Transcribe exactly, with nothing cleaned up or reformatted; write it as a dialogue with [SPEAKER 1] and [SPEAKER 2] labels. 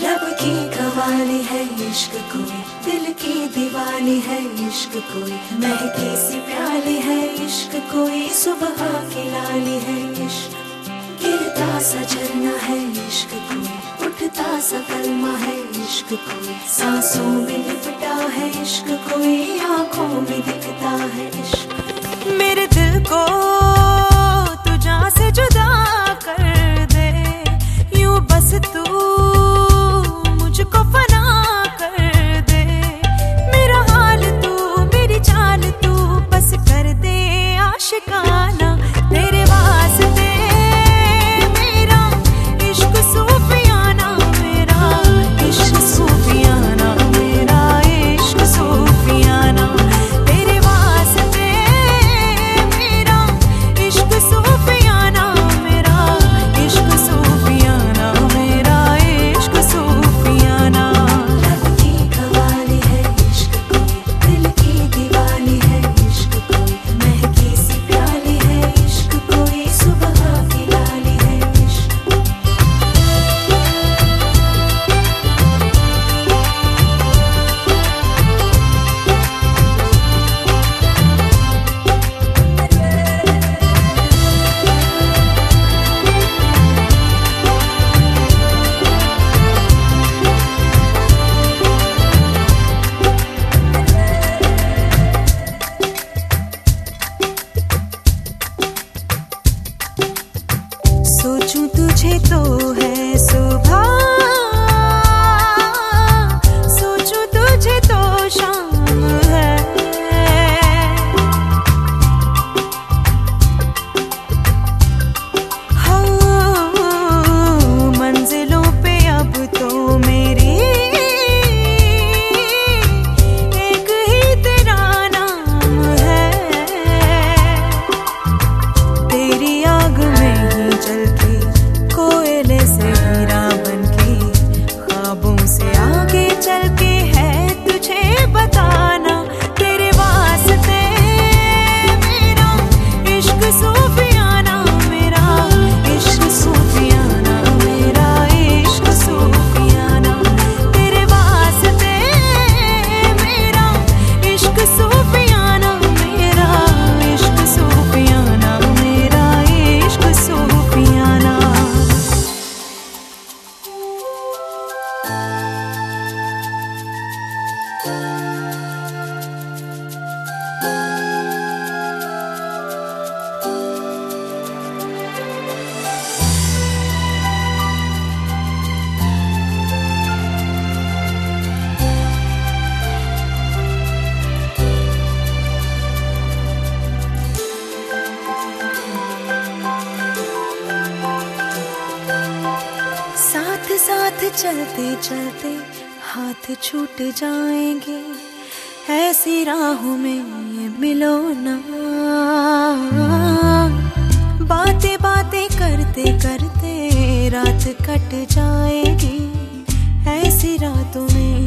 [SPEAKER 1] लब की कवाली है इश्क कोई, दिल की दीवानी है इश्क कोई, महकी सी प्याली है इश्क कोई, सुबह की लाली है इश्क, गिरता सा झरना है इश्क कोई, उठता सा कलमा है इश्क कोई, सांसों में लिपटा है इश्क कोई, आंखों में दिखता है इश्क।
[SPEAKER 2] मेरे दिल को तू जान से जुदा कर दे, यूं बस तू मुझको फना कर दे, मेरा हाल तू मेरी चाल तू बस कर दे आशिकाना, तेरे वास्ते मेरा इश्क सूफियाना, मेरा इश्क सूफियाना, मेरा इश्क सूफियाना, तेरे वास्ते मेरा इश्क सूफियाना, मेरा इश्क सूफियाना, मेरा इश्क सूफियाना।
[SPEAKER 1] लब की कवाली है इश्क कोई, दिल की दीवानी है इश्क कोई, महकी सी प्याली है इश्क कोई, सुबह की लाली है इश्क।
[SPEAKER 2] सोचूं तुझे तो है सुबह, सोचूं तुझे तो शाम है, हो मंजिलों पे अब तो मेरी एक ही तेरा नाम है, तेरी आग में ही जल के कोयले से हीरा बन के, ख्वाबों से आगे चल के है तुझे बताना, तेरे वास्ते मेरा इश्क सूफियाना, मेरा इश्क सूफियाना, मेरा इश्क सूफियाना, तेरे वास्ते मेरा इश्क सूफियाना, मेरा इश्क सूफियाना, मेरा इश्क सूफियाना। साथ साथ चलते चलते हाथ छूट जाएंगे, ऐसी राहों में मिलो ना, बातें बातें करते करते रात कट जाएगी, ऐसी रातों में